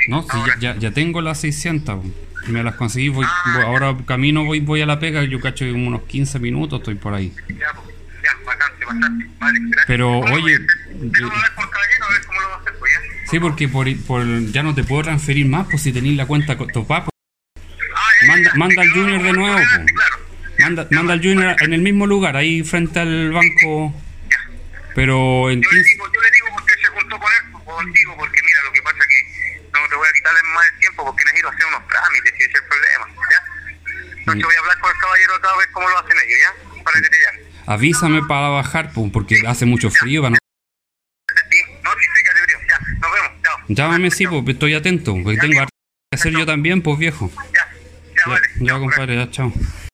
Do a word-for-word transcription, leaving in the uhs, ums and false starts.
No, si ahora. ya, ya, ya tengo las seiscientas, po. Me las conseguí, voy, Ah, voy- ahora camino, voy voy a la pega, yo cacho que como unos quince minutos estoy por ahí. Ya, pues, ya, bastante, bastante. Vale, gracias. Pero, ¿Cómo lo oye, voy a hacer? yo- Déjame hablar con el caballero a ver cómo lo va a hacer, pues ya. Sí, porque por, por ya no te puedo transferir más, pues si tenéis la cuenta con topada, pues. Ah, ya, Manda, ya, ya. manda Es al que no, Junior no, de no, nuevo, adelante, pues. claro. Manda, manda al Junior en el mismo lugar, ahí frente al banco. Ya. Pero en Yo le quince... digo, yo le digo porque se juntó con él, pues, contigo, porque mira, lo que pasa es que no te voy a quitarle más el tiempo porque necesito hacer unos trámites, y ese es el problema, ¿ya? Entonces voy a hablar con el caballero acá a ver cómo lo hacen ellos, ¿ya? Para que te llamen. Avísame para bajar, pues, porque hace mucho frío. Para no... Sí, no, sí, sé que te frío. Ya, nos vemos, chao. Llámame, sí, pues estoy atento, porque tengo que hacer yo también, pues viejo. Ya, ya, Ya, vale. ya Chao, compadre, ya, chao.